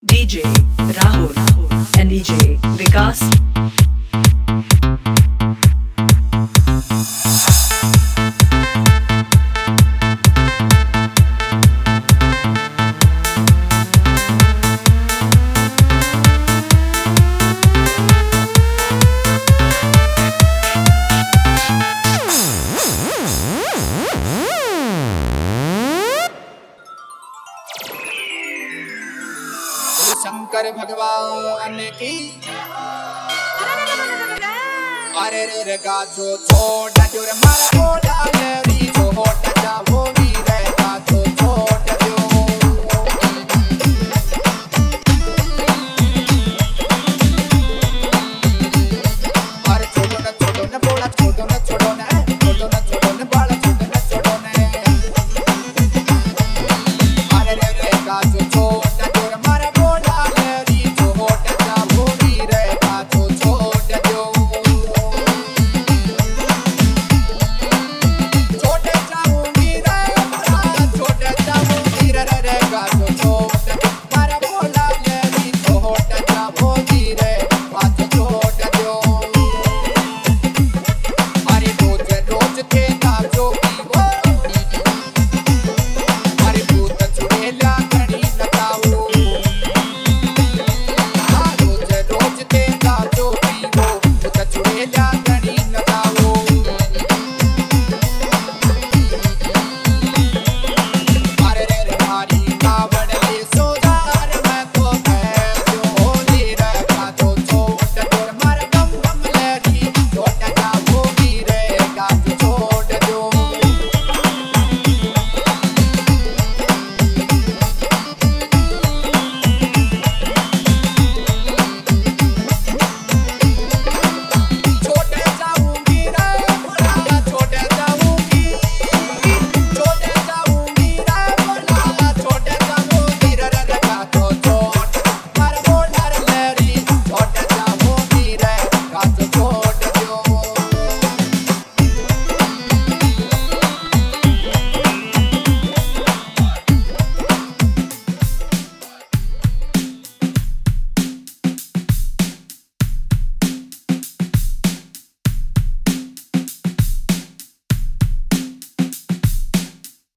DJ Rahul and DJ Vikas. Shankar भगवान की अरे रे रे गाजो छोड़ा जो रे मारा बोला रे री जो होटा जा वो भी रे गाजो छोड़ा